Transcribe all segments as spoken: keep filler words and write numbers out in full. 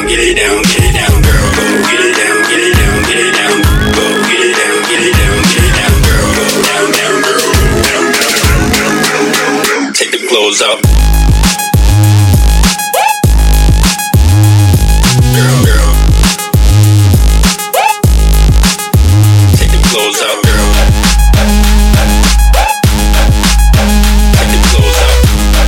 get it down, get it down, girl. Go get it down, get it down, get it down. Go get it down, get it down, get it down, girl. Go down, down, girl. Down, down, down, down, down, down, down. Take the clothes off. Girl, girl. Take the clothes off, girl. Take the clothes off.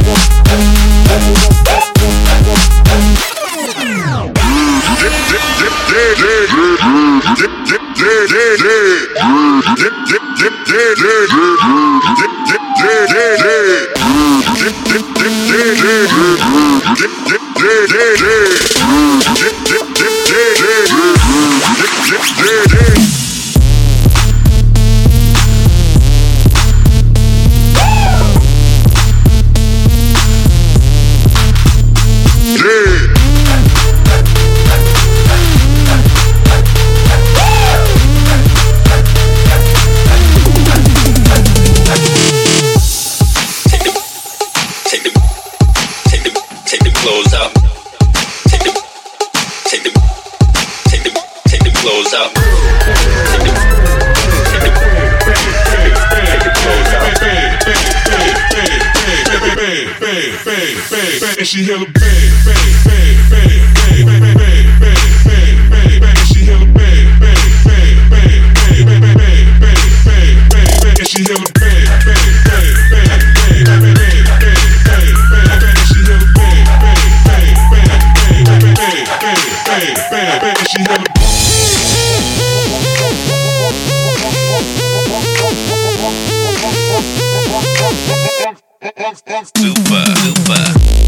Clothes up. Take the, take the, take the, take the clothes up. Take the, take the, take the clothes up. And she hella bad, bad, bad, bad, bad, bad, bad, bad, bad. She hella bad, bad, bad, bad, bad, bad, bad, bad. And she hella bad, bad, bad, bad, bad, bad, bad. She hella bad. She hella Super, super.